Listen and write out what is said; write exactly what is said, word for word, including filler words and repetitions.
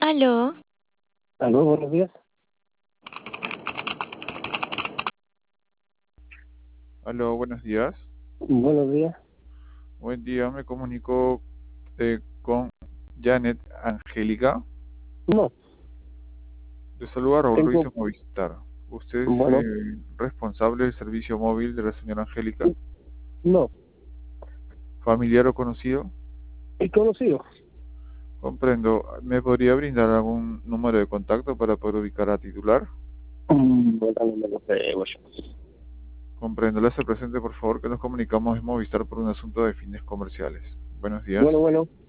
Aló, Aló, buenos días. Aló, buenos días. Buenos días. Buen día, me comunico eh, con Janet Angélica. No, De saluda Raúl Ruiz tengo, de Movistar. ¿Usted es bueno, eh, responsable del servicio móvil de la señora Angélica? no, ¿Familiar o conocido? he conocido. Comprendo. ¿Me podría brindar algún número de contacto para poder ubicar a titular? Mm, bueno, no me lo creo yo. Comprendo. Le hace presente, por favor, que nos comunicamos en Movistar por un asunto de fines comerciales. Buenos Bueno, días. bueno.